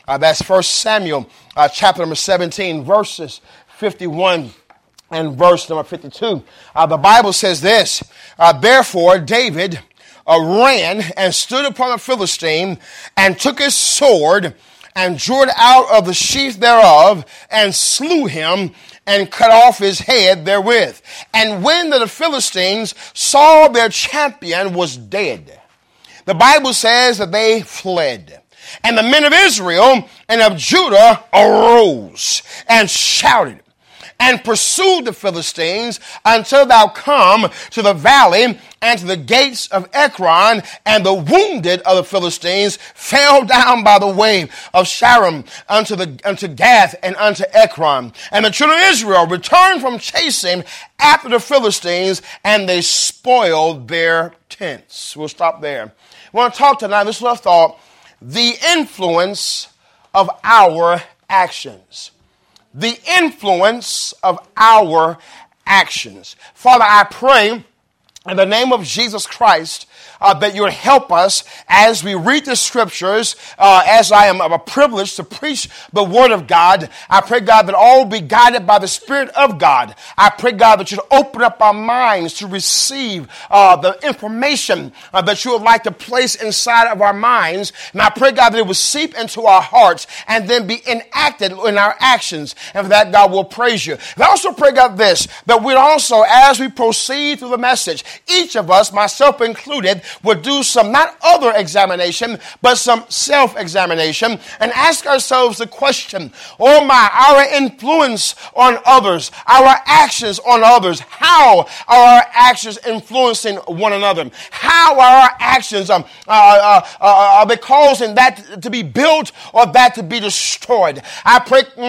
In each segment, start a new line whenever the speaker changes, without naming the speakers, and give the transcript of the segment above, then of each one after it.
That's 1 Samuel chapter number 17, verses 51 and verse number 52. The Bible says this, therefore David ran and stood upon the Philistine and took his sword and drew it out of the sheath thereof and slew him and cut off his head therewith. And when the Philistines saw their champion was dead, the Bible says that they fled. And the men of Israel and of Judah arose and shouted and pursued the Philistines until thou come to the valley and to the gates of Ekron, and the wounded of the Philistines fell down by the way of Sharon unto Gath and unto Ekron. And the children of Israel returned from chasing after the Philistines, and they spoiled their tents. We'll stop there. I want to talk tonight, this is what I thought, the influence of our actions. The influence of our actions. Father, I pray in the name of Jesus Christ that you would help us as we read the scriptures, as I am a privilege to preach the word of God. I pray, God, that all will be guided by the Spirit of God. I pray, God, that you'd open up our minds to receive the information that you would like to place inside of our minds. And I pray, God, that it would seep into our hearts and then be enacted in our actions. And for that, God, we'll praise you. And I also pray, God, this, that we'd also, as we proceed through the message, each of us, myself included, would do some, not other examination, but some self-examination and ask ourselves the question, oh my, our influence on others, our actions on others, how are our actions influencing one another? How are our actions, are they causing that to be built or that to be destroyed? I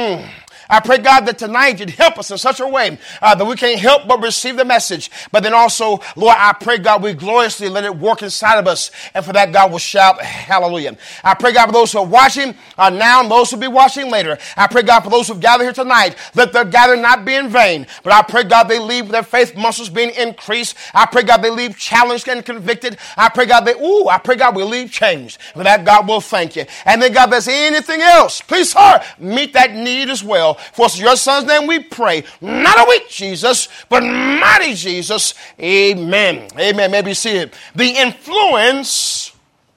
pray, God, that tonight you'd help us in such a way that we can't help but receive the message. But then also, Lord, I pray, God, we gloriously let it work inside of us. And for that, God, will shout hallelujah. I pray, God, for those who are watching now and those who will be watching later. I pray, God, for those who have gathered here tonight, let their gathering not be in vain. But I pray, God, they leave with their faith muscles being increased. I pray, God, they leave challenged and convicted. I pray, God, we leave changed. For that, God, will thank you. And then, God, if there's anything else, please, sir, meet that need as well. For us, in your son's name we pray. Not a weak Jesus, but mighty Jesus. Amen. Amen. Maybe see it. The influence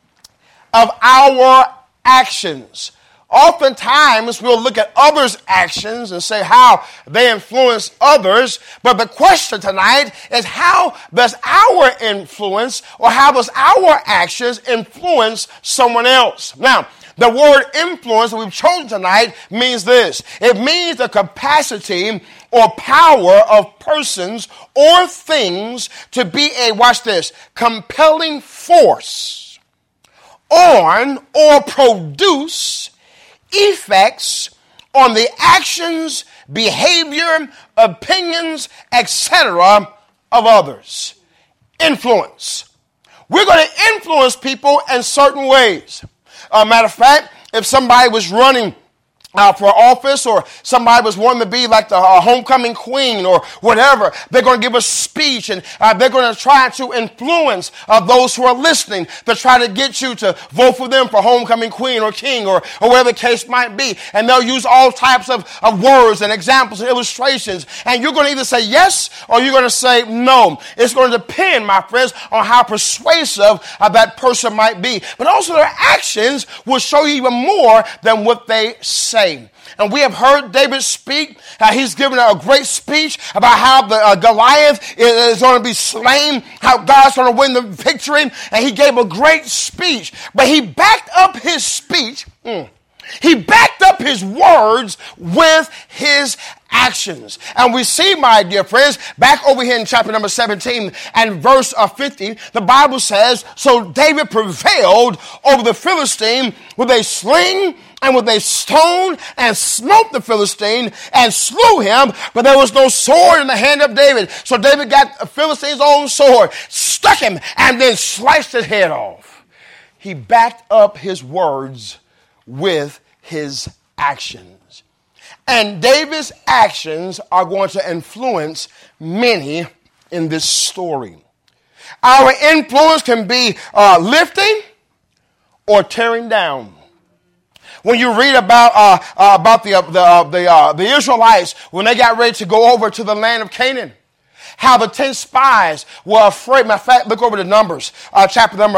of our actions. Oftentimes, we'll look at others' actions and say how they influence others. But the question tonight is, how does our influence or how does our actions influence someone else? Now, the word influence that we've chosen tonight means this. It means the capacity or power of persons or things to be a, watch this, compelling force on or produce effects on the actions, behavior, opinions, etc. of others. Influence. We're going to influence people in certain ways. Matter of fact, if somebody was running for office or somebody was wanting to be like the homecoming queen or whatever, they're going to give a speech and they're going to try to influence those who are listening to try to get you to vote for them for homecoming queen or king or whatever the case might be. And they'll use all types of words and examples and illustrations. And you're going to either say yes or you're going to say no. It's going to depend, my friends, on how persuasive that person might be. But also their actions will show you even more than what they say. And we have heard David speak. He's given a great speech about how the Goliath is going to be slain, how God's going to win the victory. And he gave a great speech. But he backed up his speech. He backed up his words with his actions. And we see, my dear friends, back over here in chapter number 17 and verse 50, the Bible says, so David prevailed over the Philistine with a sling and with a stone and smote the Philistine and slew him, but there was no sword in the hand of David. So David got the Philistine's own sword, stuck him, and then sliced his head off. He backed up his words with his actions. And David's actions are going to influence many in this story. Our influence can be lifting or tearing down. When you read about the Israelites when they got ready to go over to the land of Canaan, how the 10 spies were afraid. Matter of fact, look over to Numbers, chapter number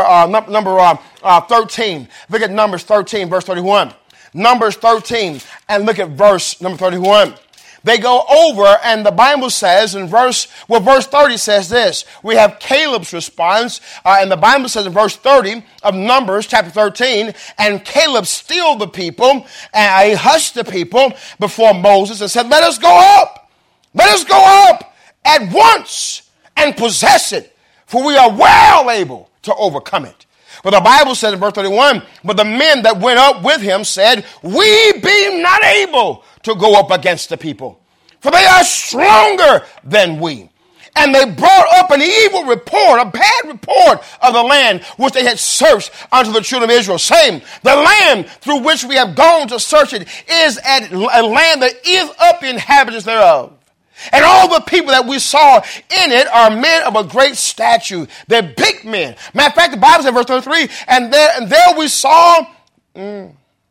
13. Look at Numbers 13, verse 31. Numbers 13, and look at verse number 31. They go over, and the Bible says in verse 30 says this. We have Caleb's response, and the Bible says in verse 30 of Numbers chapter 13, and Caleb stilled the people, and he hushed the people before Moses and said, let us go up. Let us go up at once and possess it, for we are well able to overcome it. But the Bible says in verse 31, but the men that went up with him said, we be not able to go up against the people, for they are stronger than we. And they brought up an evil report, a bad report of the land which they had searched unto the children of Israel, saying, the land through which we have gone to search it is a land that is of the inhabitants thereof. And all the people that we saw in it are men of a great stature. They're big men. Matter of fact, the Bible says in verse 33, and there we saw the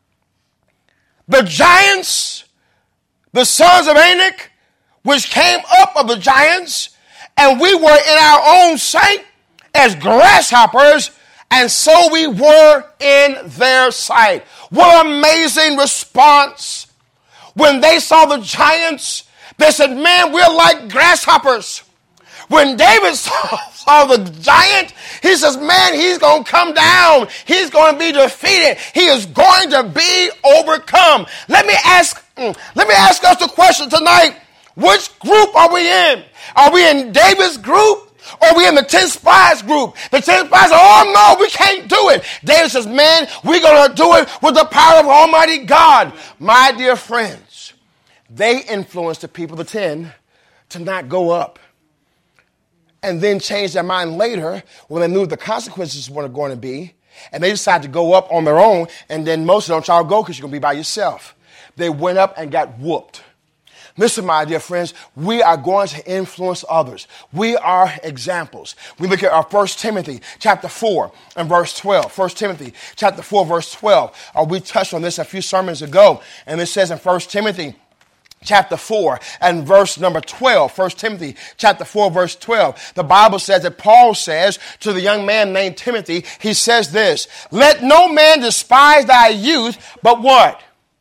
giants, the sons of Anak, which came up of the giants, and we were in our own sight as grasshoppers, and so we were in their sight. What an amazing response. When they saw the giants, they said, man, we're like grasshoppers. When David saw the giant, he says, man, he's going to come down. He's going to be defeated. He is going to be overcome. Let me ask us the question tonight. Which group are we in? Are we in David's group? Or are we in the 10 spies group? The 10 spies say, oh no, we can't do it. David says, man, we're going to do it with the power of Almighty God. My dear friends, they influenced the people, the 10, to not go up. And then change their mind later when they knew the consequences were going to be. And they decided to go up on their own. And then most of them don't try to go because you're going to be by yourself. They went up and got whooped. Listen, my dear friends, we are going to influence others. We are examples. We look at our 1 Timothy chapter 4 and verse 12. 1 Timothy chapter 4 verse 12. We touched on this a few sermons ago. And it says in 1 Timothy chapter 4 and verse number 12. 1 Timothy chapter 4 verse 12. The Bible says that Paul says to the young man named Timothy, he says this, let no man despise thy youth, but what?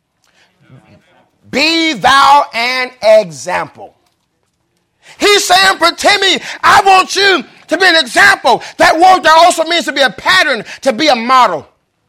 Be thou an example. He's saying for Timothy, I want you to be an example. That word there also means to be a pattern, to be a model.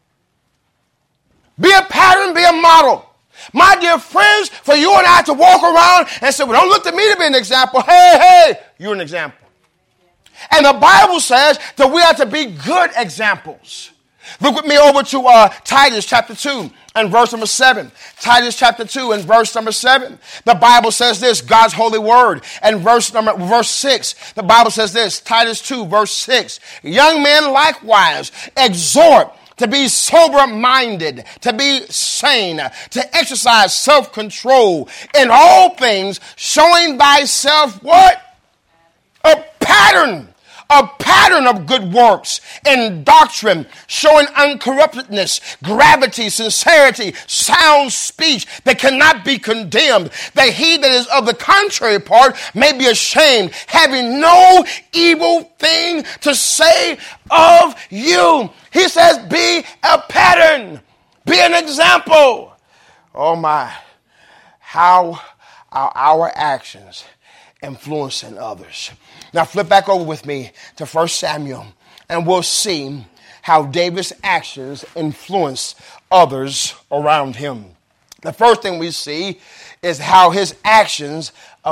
Be a pattern, be a model. My dear friends, for you and I to walk around and say, well, don't look to me to be an example. Hey, you're an example. And the Bible says that we are to be good examples. Look with me over to Titus chapter 2 and verse number 7. Titus chapter 2 and verse number 7. The Bible says this, God's holy word. And verse 6, the Bible says this, Titus 2 verse 6. Young men likewise exhort to be sober-minded, to be sane, to exercise self-control in all things, showing thyself what? A pattern of good works in doctrine, showing uncorruptedness, gravity, sincerity, sound speech that cannot be condemned, that he that is of the contrary part may be ashamed, having no evil thing to say of you. He says, be a pattern, be an example. Oh my, how are our actions influencing others? Now flip back over with me to 1 Samuel and we'll see how David's actions influenced others around him. The first thing we see is how his actions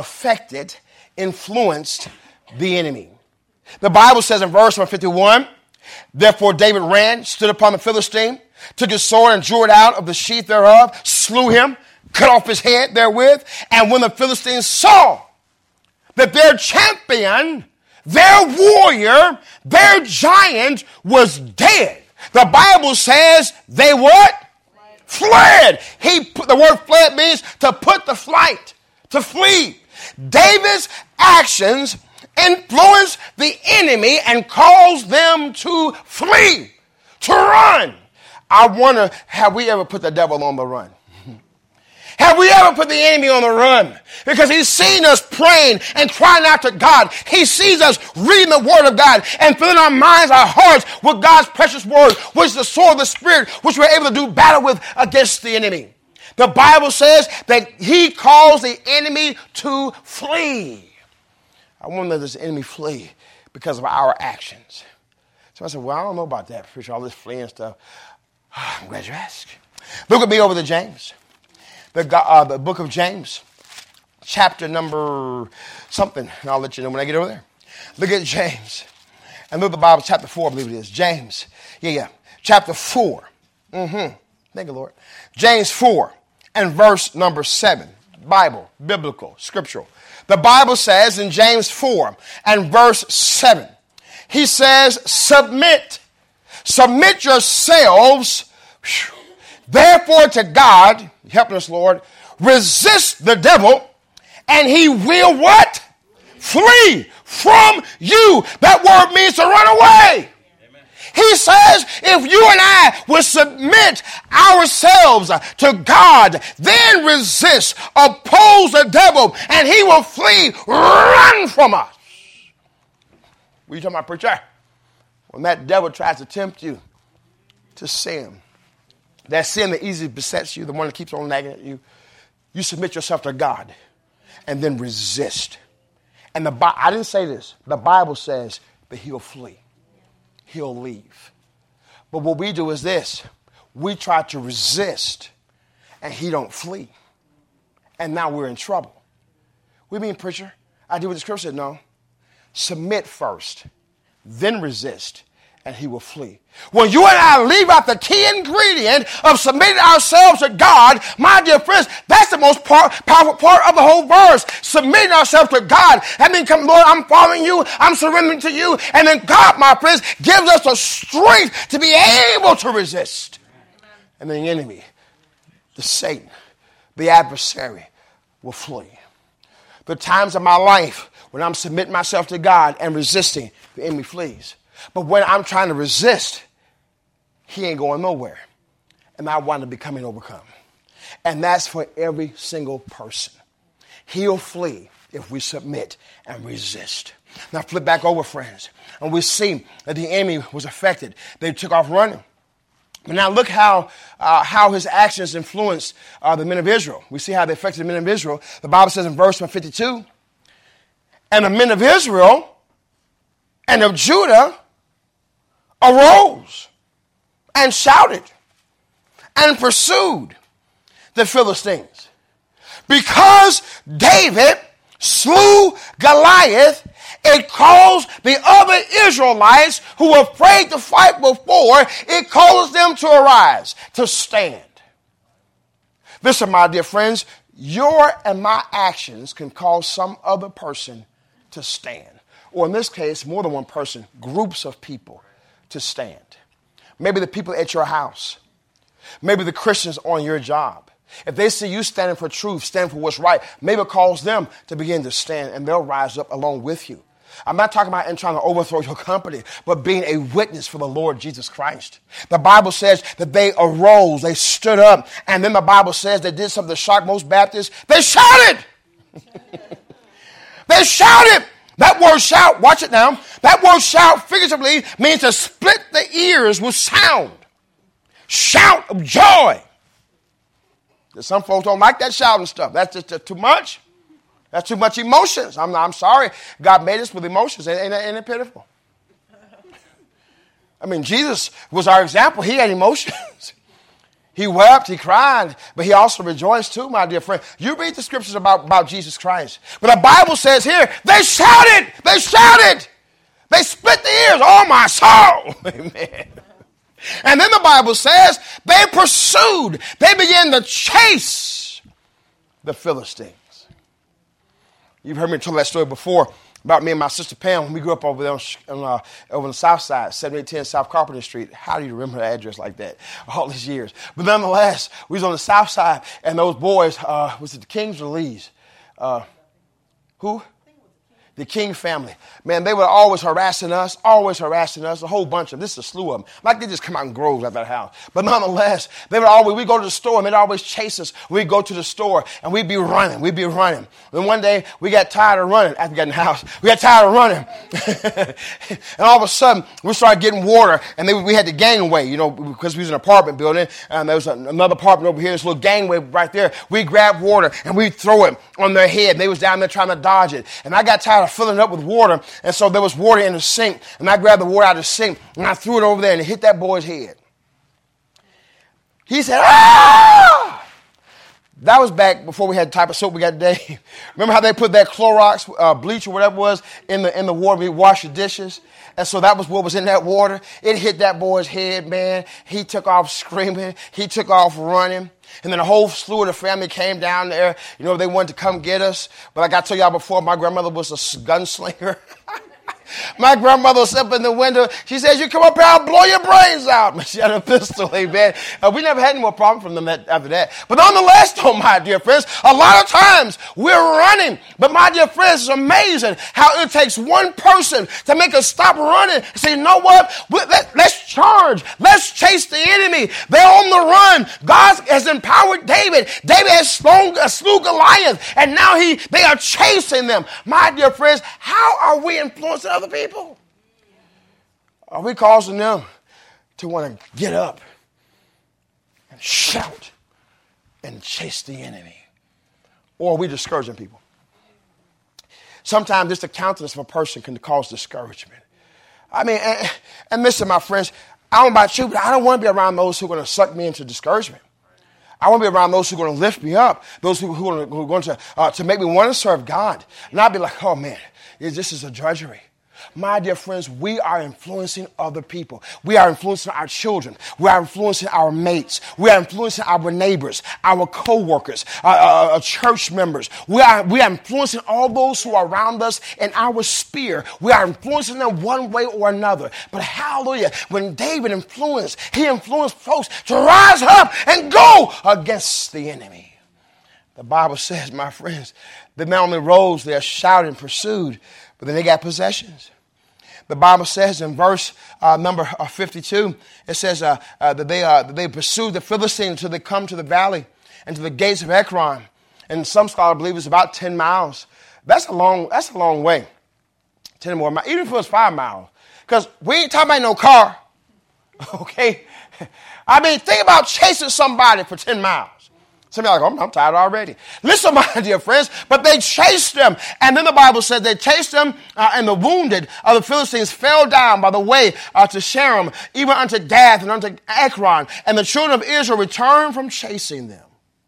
influenced the enemy. The Bible says in verse 51, therefore David ran, stood upon the Philistine, took his sword and drew it out of the sheath thereof, slew him, cut off his head therewith. And when the Philistines saw that their champion, their warrior, their giant was dead, the Bible says they what? Fled. The word fled means to put to flight, to flee. David's actions influenced the enemy and caused them to flee, to run. I wonder, have we ever put the devil on the run? Have we ever put the enemy on the run? Because he's seen us praying and crying out to God. He sees us reading the word of God and filling our minds, our hearts with God's precious word, which is the sword of the Spirit, which we're able to do battle with against the enemy. The Bible says that he calls the enemy to flee. I wonder, does the enemy flee because of our actions? So I said, well, I don't know about that, preacher, all this fleeing stuff. I'm glad you asked. Look with me over to James. The book of James, chapter number something, and I'll let you know when I get over there. Look at James. And look at the Bible, chapter 4, I believe it is. James. Chapter 4. Thank you, Lord. James 4 and verse number 7. Bible, biblical, scriptural. The Bible says in James 4 and verse 7, he says, submit yourselves, therefore to God, help us, Lord, resist the devil, and he will what? Flee from you. That word means to run away. Amen. He says if you and I will submit ourselves to God, then resist, oppose the devil, and he will flee, run from us. What are you talking about, preacher? When that devil tries to tempt you to sin, that sin that easily besets you, the one that keeps on nagging at you, you submit yourself to God and then resist. And I didn't say this. The Bible says that he'll flee. He'll leave. But what we do is this. We try to resist and he don't flee. And now we're in trouble. What do you mean, preacher? I do what the scripture said. No. Submit first, then resist, and he will flee. When you and I leave out the key ingredient of submitting ourselves to God, my dear friends, that's the most powerful part of the whole verse. Submitting ourselves to God. That means, Lord, I'm following you. I'm surrendering to you. And then God, my friends, gives us the strength to be able to resist. And the enemy, the Satan, the adversary, will flee. The times of my life when I'm submitting myself to God and resisting, the enemy flees. But when I'm trying to resist, he ain't going nowhere. And I wind up becoming overcome. And that's for every single person. He'll flee if we submit and resist. Now flip back over, friends. And we see that the enemy was affected. They took off running. But now look how his actions influenced the men of Israel. We see how they affected the men of Israel. The Bible says in verse 52, and the men of Israel and of Judah arose and shouted and pursued the Philistines. Because David slew Goliath, it caused the other Israelites who were afraid to fight before, it caused them to arise, to stand. Listen, my dear friends, your and my actions can cause some other person to stand. Or in this case, more than one person, groups of people to stand. Maybe the people at your house. Maybe the Christians on your job. If they see you standing for truth, standing for what's right, maybe it calls them to begin to stand and they'll rise up along with you. I'm not talking about in trying to overthrow your company, but being a witness for the Lord Jesus Christ. The Bible says that they arose, they stood up, and then the Bible says they did something to shock most Baptists. They shouted! They shouted! That word shout, watch it now. That word shout figuratively means to split the ears with sound. Shout of joy. Some folks don't like that shouting stuff. That's just too much. That's too much emotions. I'm sorry. God made us with emotions. Ain't it pitiful? I mean, Jesus was our example. He had emotions. He wept, he cried, but he also rejoiced too, my dear friend. You read the scriptures about Jesus Christ. But the Bible says here, they shouted. They shouted. They split the ears. Oh, my soul. Amen. And then the Bible says they pursued. They began to chase the Philistines. You've heard me tell that story before about me and my sister Pam. We grew up over there over the south side, 7810 South Carpenter Street. How do you remember the address like that all these years? But nonetheless, we was on the south side, and those boys, was it the Kings or the Lees? Who? The King family, man, they were always harassing us, a whole bunch of them. This is a slew of them. Like they just come out in groves at that house. But nonetheless, we'd go to the store and they'd always chase us. We'd go to the store and we'd be running. Then one day we got tired of running after we got in the house. We got tired of running. And all of a sudden we started getting water and we had the gangway, because we was in an apartment building and there was another apartment over here, this little gangway right there. We grabbed water and we'd throw it on their head. They was down there trying to dodge it. And I got tired of filling it up with water, and so there was water in the sink, and I grabbed the water out of the sink, and I threw it over there, and it hit that boy's head. He said, "Ah!" That was back before we had the type of soap we got today. Remember how they put that Clorox bleach or whatever it was in the water we wash the dishes? And so that was what was in that water. It hit that boy's head, man. He took off screaming. He took off running. And then a whole slew of the family came down there. They wanted to come get us. But like I told y'all before, my grandmother was a gunslinger. My grandmother was up in the window. She says, "You come up here, I'll blow your brains out." She had a pistol, amen. We never had any more problem from them after that. But nonetheless, though, my dear friends, a lot of times we're running. But my dear friends, it's amazing how it takes one person to make us stop running and say, "You know what? Let's charge. Let's chase the enemy. They're on the run." God has empowered David. David has slew Goliath, and now they are chasing them. My dear friends, how are we influencing other people? Are we causing them to want to get up and shout and chase the enemy? Or are we discouraging people? Sometimes just the countenance of a person can cause discouragement. I mean, and listen, my friends, I don't know about you, but I don't want to be around those who are going to suck me into discouragement. I want to be around those who are going to lift me up, those who are going to make me want to serve God. Not be like, "Oh man, this is a drudgery." My dear friends, we are influencing other people. We are influencing our children. We are influencing our mates. We are influencing our neighbors, our co-workers, church members. We are influencing all those who are around us in our sphere. We are influencing them one way or another. But hallelujah, when David influenced, he influenced folks to rise up and go against the enemy. The Bible says, my friends, they not only rose, they are shouting, pursued, but then they got possessions. The Bible says in verse number 52, it says that they pursued the Philistines until they come to the valley and to the gates of Ekron. And some scholars believe it's about 10 miles. That's a long way. 10 more miles, even if it was 5 miles. Because we ain't talking about no car. Okay? I mean, think about chasing somebody for 10 miles. Some of you are like, "I'm tired already." Listen, my dear friends, but they chased them. And then the Bible said they chased them, and the wounded of the Philistines fell down by the way to Sharon, even unto Gath and unto Ekron. And the children of Israel returned from chasing them.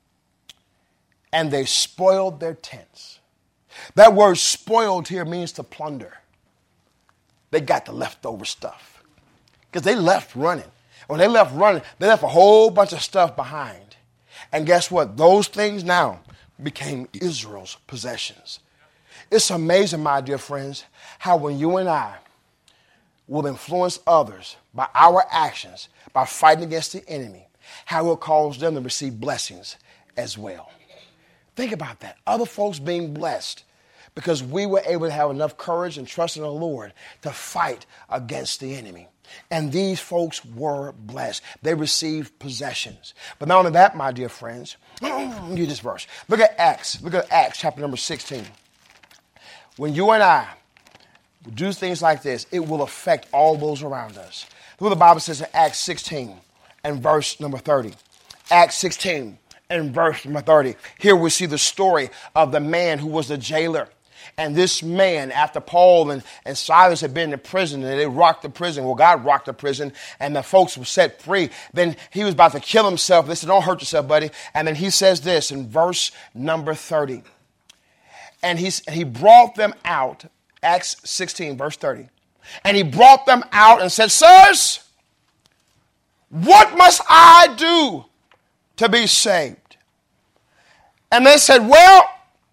And they spoiled their tents. That word spoiled here means to plunder. They got the leftover stuff. Because they left running. When they left running, they left a whole bunch of stuff behind. And guess what? Those things now became Israel's possessions. It's amazing, my dear friends, how when you and I will influence others by our actions, by fighting against the enemy, how it will cause them to receive blessings as well. Think about that. Other folks being blessed because we were able to have enough courage and trust in the Lord to fight against the enemy. And these folks were blessed. They received possessions. But not only that, my dear friends, let me read this verse. Look at Acts. Look at Acts chapter number 16. When you and I do things like this, it will affect all those around us. Look what the Bible says in Acts 16 and verse number 30. Acts 16 and verse number 30. Here we see the story of the man who was the jailer. And this man, after Paul and Silas had been in prison, and they rocked the prison. Well, God rocked the prison, and the folks were set free. Then he was about to kill himself. They said, "Don't hurt yourself, buddy." And then he says this in verse number 30. And he brought them out, Acts 16, verse 30. And he brought them out and said, "Sirs, what must I do to be saved?" And they said, "Well,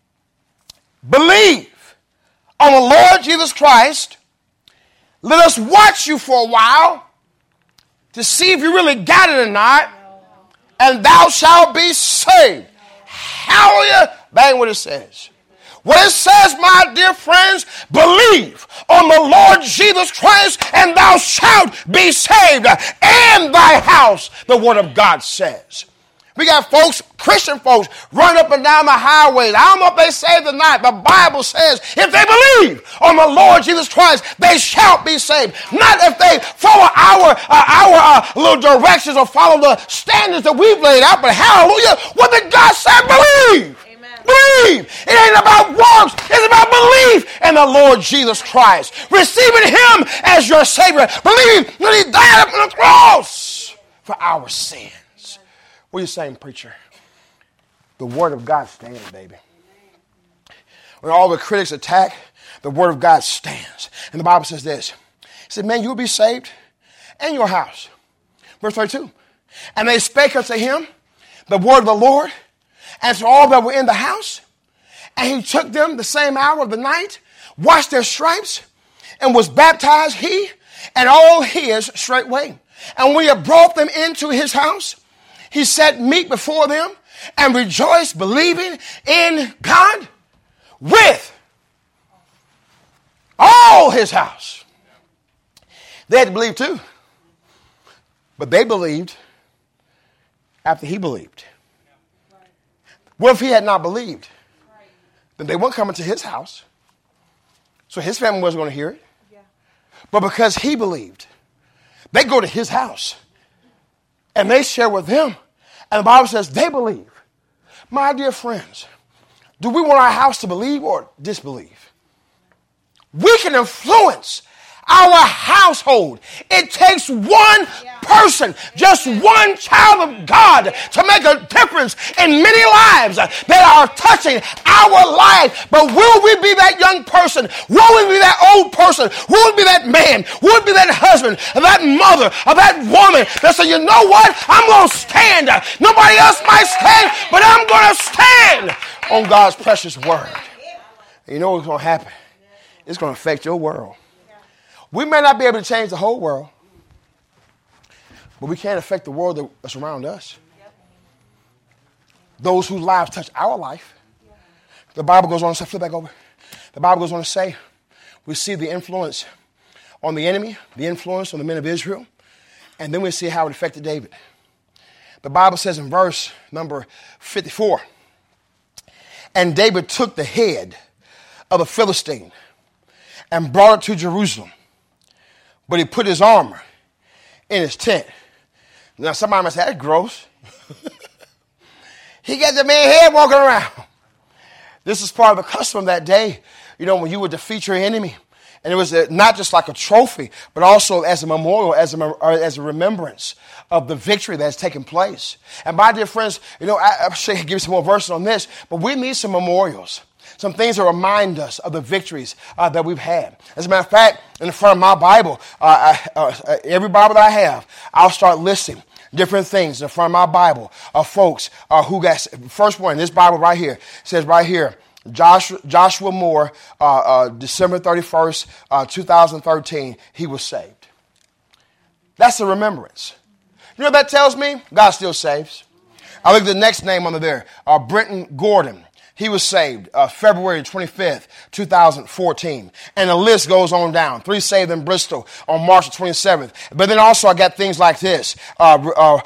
believe on the Lord Jesus Christ. Let us watch you for a while to see if you really got it or not, and thou shalt be saved." Hallelujah. That ain't what it says. What it says, my dear friends, believe on the Lord Jesus Christ and thou shalt be saved, and thy house, the word of God says. We got folks, Christian folks, run up and down the highways. I don't know if they saved or not. The Bible says if they believe on the Lord Jesus Christ, they shall be saved. Not if they follow our little directions or follow the standards that we've laid out, but hallelujah, what did God say? Believe. Believe. It ain't about works. It's about belief in the Lord Jesus Christ. Receiving him as your Savior. Believe that he died upon the cross for our sins. What are you saying, preacher? The word of God stands, baby. When all the critics attack, the word of God stands. And the Bible says this. It said, man, you'll be saved and your house. Verse 32. And they spake unto him the word of the Lord, and to all that were in the house. And he took them the same hour of the night, washed their stripes, and was baptized, he and all his straightway. And when he had brought them into his house, he set meat before them and rejoiced, believing in God with all his house. They had to believe too. But they believed after he believed. What if he had not believed? Then they weren't coming to his house. So his family wasn't going to hear it. But because he believed, they go to his house. And they share with them. And the Bible says they believe. My dear friends, do we want our house to believe or disbelieve? We can influence our household. It takes one person, just one child of God to make a difference in many lives that are touching our life. But will we be that young person? Will we be that old person? Will we be that man? Will we be that husband, or that mother, or that woman that say, you know what? I'm going to stand. Nobody else might stand, but I'm going to stand on God's precious word. And you know what's going to happen? It's going to affect your world. We may not be able to change the whole world, but we can affect the world that's around us. Those whose lives touch our life. The Bible goes on to say, flip back over. The Bible goes on to say, we see the influence on the enemy, the influence on the men of Israel, and then we see how it affected David. The Bible says in verse number 54, and David took the head of a Philistine and brought it to Jerusalem. But he put his armor in his tent. Now somebody must say, that's gross. He got the man's head walking around. This is part of the custom of that day. You know, when you would defeat your enemy. And it was not just like a trophy, but also as a memorial, as a remembrance of the victory that's taken place. And my dear friends, you know, I should give you some more verses on this, but we need some memorials. Some things that remind us of the victories that we've had. As a matter of fact, in the front of my Bible, every Bible that I have, I'll start listing different things in front of my Bible of folks who got, first one, this Bible right here, says right here, Joshua Moore, December 31st, 2013, he was saved. That's a remembrance. You know what that tells me? God still saves. I look at the next name under there, Brenton Gordon. He was saved February 25th, 2014. And the list goes on down. 3 saved in Bristol on March 27th. But then also I got things like this. How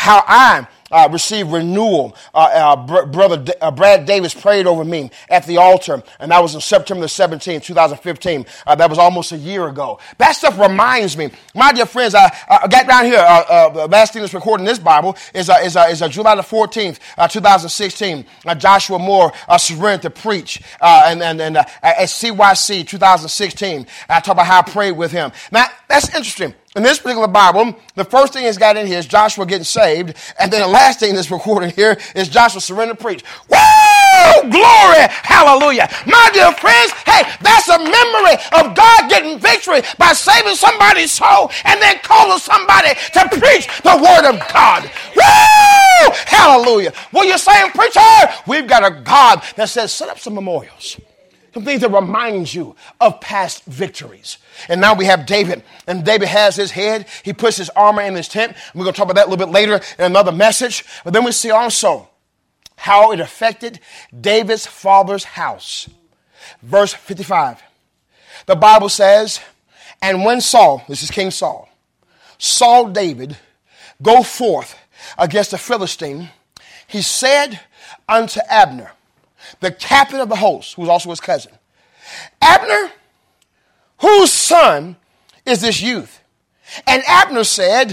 I received renewal. Brother Brad Davis prayed over me at the altar, and that was on September the 17th, 2015. That was almost a year ago. That stuff reminds me. My dear friends, I got down here. The last thing that's recorded in this Bible is July the 14th, 2016. Joshua Moore surrendered to preach, and at CYC 2016. I talk about how I prayed with him. Now, that's interesting. In this particular Bible, the first thing that's got in here is Joshua getting saved. And then the last thing that's recorded here is Joshua surrendering to preach. Woo! Glory! Hallelujah! My dear friends, hey, that's a memory of God getting victory by saving somebody's soul and then calling somebody to preach the word of God. Woo! Hallelujah! What you're saying, preacher? We've got a God that says, set up some memorials. Some things that remind you of past victories. And now we have David. And David has his head. He puts his armor in his tent. We're going to talk about that a little bit later in another message. But then we see also how it affected David's father's house. verse 55. The Bible says, and when Saul, this is King Saul, saw David go forth against the Philistine, he said unto Abner, the captain of the host, who was also his cousin, Abner, whose son is this youth? And Abner said,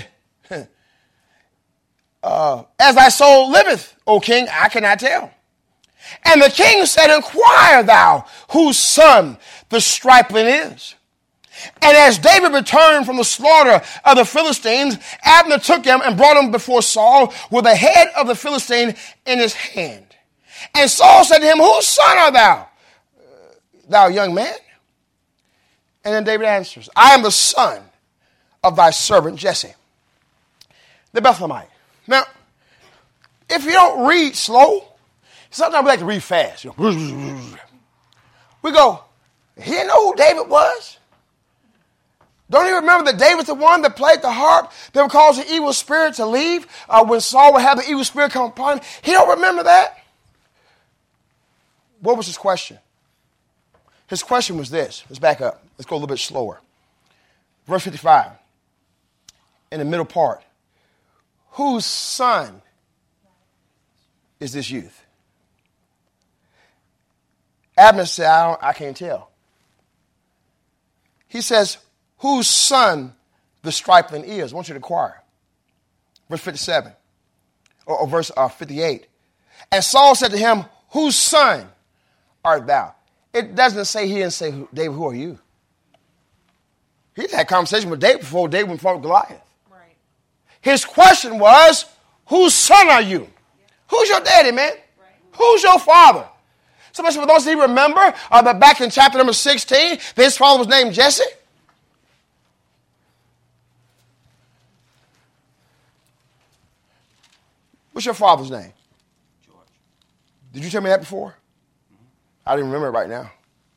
as thy soul liveth, O king, I cannot tell. And the king said, inquire thou whose son the stripling is. And as David returned from the slaughter of the Philistines, Abner took him and brought him before Saul with the head of the Philistine in his hand. And Saul said to him, whose son art thou, thou young man? And then David answers, I am the son of thy servant Jesse, the Bethlehemite. Now, if you don't read slow, sometimes we like to read fast. You know, we go, he didn't know who David was? Don't you remember that David's the one that played the harp that would cause the evil spirit to leave when Saul would have the evil spirit come upon him? He don't remember that? What was his question? His question was this. Let's back up. Let's go a little bit slower. Verse 55, in the middle part. Whose son is this youth? Abner said, I can't tell. He says, whose son the stripling is? I want you to inquire. Verse 57, or verse 58. And Saul said to him, whose son art thou? It doesn't say, he didn't say, David, who are you? He had a conversation with David before David fought Goliath. Right. His question was, whose son are you? Who's your daddy, man? Right. Who's your father? So much for those of you remember that back in chapter number 16, his father was named Jesse. What's your father's name?
George.
Did you tell me that before? I don't even remember it right now.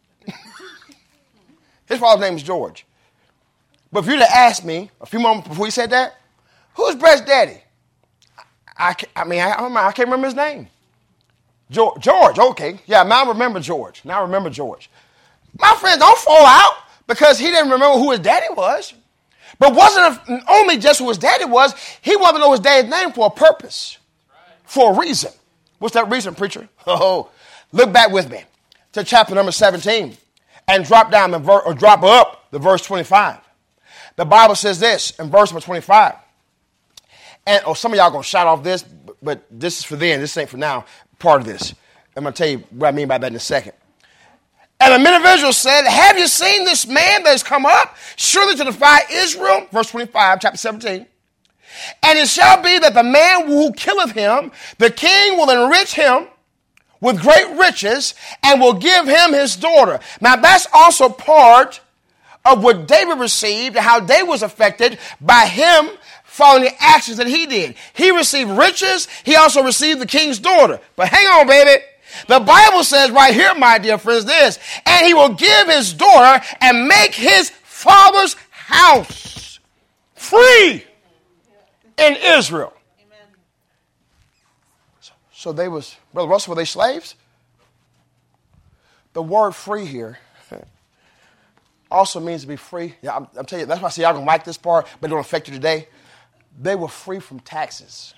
His father's name is George. But if you'd have asked me a few moments before he said that, who's Brett's daddy? I can't remember his name. George, okay. Yeah, now I remember George. My friends, don't fall out because he didn't remember who his daddy was. But wasn't only just who his daddy was, he wanted to know his daddy's name for a purpose, for a reason. What's that reason, preacher? Oh, look back with me to chapter number 17 and drop up the verse 25. The Bible says this in verse number 25. And some of y'all going to shout off this, but this is for then. This ain't for now. Part of this. I'm going to tell you what I mean by that in a second. And the men of Israel said, have you seen this man that has come up surely to defy Israel? Verse 25, chapter 17. And it shall be that the man who killeth him, the king will enrich him with great riches and will give him his daughter. Now that's also part of what David received and how David was affected by him following the actions that he did. He received riches. He also received the king's daughter. But hang on, baby. The Bible says right here, my dear friends, this, and he will give his daughter and make his father's house free in Israel. So they was, Brother Russell, were they slaves? The word free here also means to be free. Yeah, I'm telling you, that's why I say y'all don't like this part, but it don't affect you today. They were free from taxes.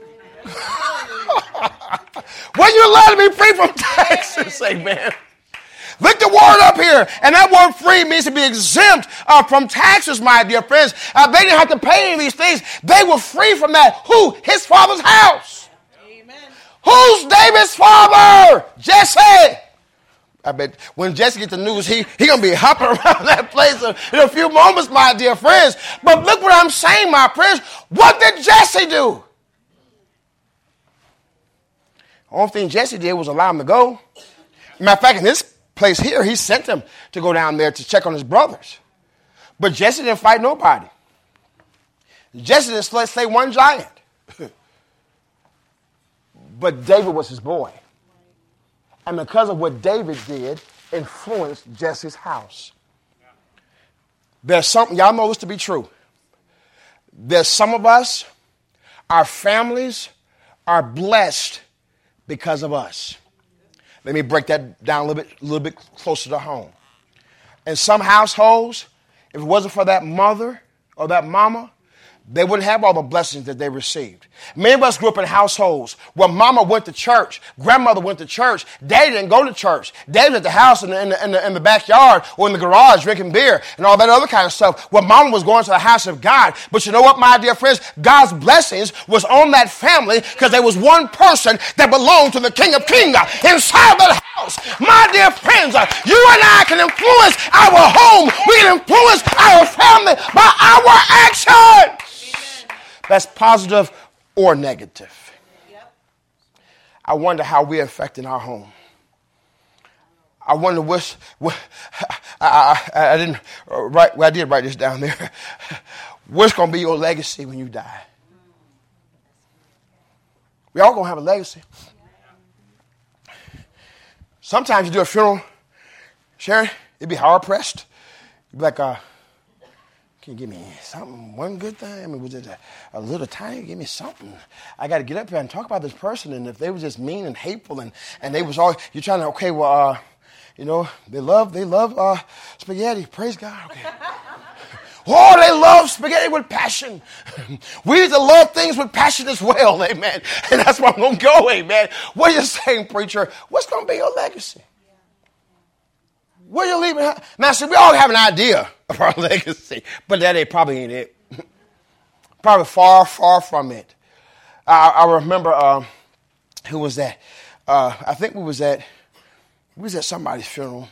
When you allowed to be free from taxes, amen. Look the word up here. And that word free means to be exempt from taxes, my dear friends. They didn't have to pay any of these things. They were free from that. Who? His father's house. Amen. Who's David's father? Jesse. I bet when Jesse gets the news, he going to be hopping around that place in a few moments, my dear friends. But look what I'm saying, my friends. What did Jesse do? The only thing Jesse did was allow him to go. Matter of fact, in this place here, he sent him to go down there to check on his brothers. But Jesse didn't fight nobody. Jesse didn't slay one giant. But David was his boy. And because of what David did, influenced Jesse's house. There's something, y'all know this to be true. There's some of us, our families are blessed because of us. Let me break that down a little bit closer to home. In some households, if it wasn't for that mother or that mama, they wouldn't have all the blessings that they received. Many of us grew up in households where mama went to church, grandmother went to church, daddy didn't go to church. Daddy was at the house in the backyard or in the garage drinking beer and all that other kind of stuff where mama was going to the house of God. But you know what, my dear friends? God's blessings was on that family because there was one person that belonged to the King of Kings inside that house. My dear friends, you and I can influence our home. We can influence our family by our actions. That's positive or negative. Yep. I wonder how we're affecting our home. I wonder I didn't write. Well, I did write this down there. What's going to be your legacy when you die? We all going to have a legacy. Sometimes you do a funeral, Sharon, it'd be hard pressed. You'd be like, can you give me something, one good thing? I mean, was it a little tiny? Give me something. I got to get up here and talk about this person. And if they were just mean and hateful and they was all, you're trying to, okay, well, they love spaghetti. Praise God. Okay. Oh, they love spaghetti with passion. We need to love things with passion as well, amen. And that's where I'm going to go, amen. What are you saying, preacher? What's going to be your legacy? What are you leaving? Master, we all have an idea of our legacy, but that probably ain't it. Probably far, far from it. I remember, who was that? I think we was at somebody's funeral,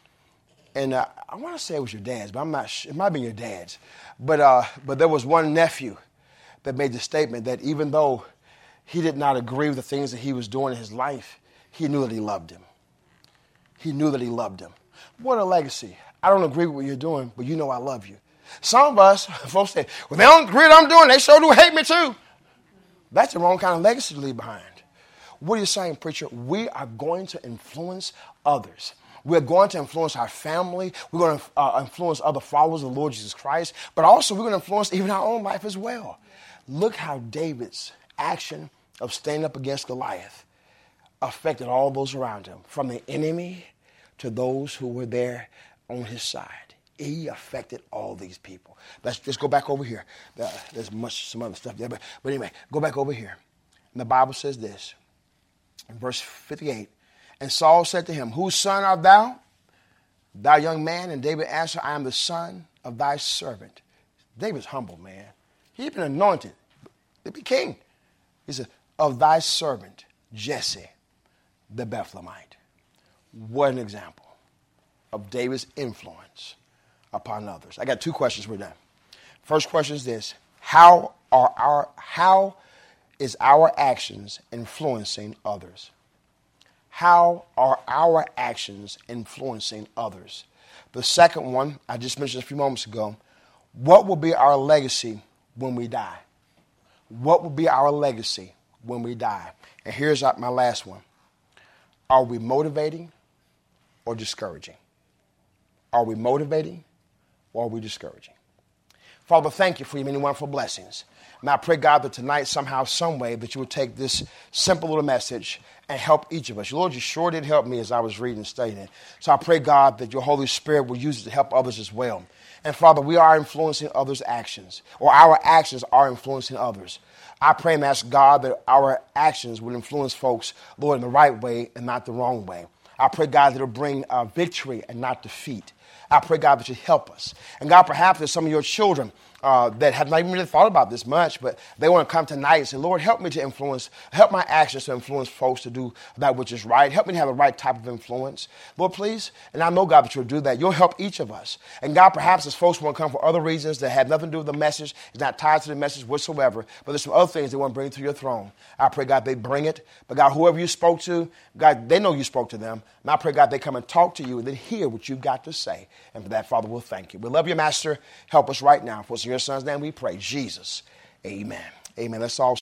and I want to say it was your dad's, but I'm not sure. It might have been your dad's. But there was one nephew that made the statement that even though he did not agree with the things that he was doing in his life, he knew that he loved him. He knew that he loved him. What a legacy. I don't agree with what you're doing, but you know I love you. Some of us, folks say, well, they don't agree with what I'm doing. They sure do hate me too. That's the wrong kind of legacy to leave behind. What are you saying, preacher? We are going to influence others. We're going to influence our family. We're going to influence other followers of the Lord Jesus Christ. But also we're going to influence even our own life as well. Look how David's action of standing up against Goliath affected all those around him, from the enemy to those who were there on his side. He affected all these people. Let's just go back over here. There's some other stuff there. But anyway, go back over here. And the Bible says this in verse 58. And Saul said to him, whose son art thou? Thou young man. And David answered, I am the son of thy servant. David's humble, man. He'd been anointed to be king. He said, of thy servant, Jesse, the Bethlehemite. What an example of David's influence upon others. I got two questions for them. First question is this: how is our actions influencing others? How are our actions influencing others? The second one, I just mentioned a few moments ago, what will be our legacy when we die? What will be our legacy when we die? And here's my last one. Are we motivating or discouraging? Are we motivating or are we discouraging? Father, thank you for your many wonderful blessings. And I pray, God, that tonight, somehow, some way, that you would take this simple little message and help each of us. Lord, you sure did help me as I was reading and studying it. So I pray, God, that your Holy Spirit will use it to help others as well. And Father, we are influencing others' actions, or our actions are influencing others. I pray and ask God that our actions would influence folks, Lord, in the right way and not the wrong way. I pray, God, that it'll bring victory and not defeat. I pray, God, that you help us. And God, perhaps there's some of your children that have not even really thought about this much, but they want to come tonight and say, Lord, help me to help my actions to influence folks to do that which is right. Help me to have the right type of influence. Lord, please. And I know, God, that you'll do that. You'll help each of us. And God, perhaps as folks want to come for other reasons that have nothing to do with the message, it's not tied to the message whatsoever, but there's some other things they want to bring to your throne. I pray, God, they bring it. But God, whoever you spoke to, God, they know you spoke to them. And I pray, God, they come and talk to you and then hear what you've got to say. And for that, Father, we'll thank you. We love you, Master. Help us right now. For it's in your Son's name we pray. Jesus. Amen. Amen. Let's all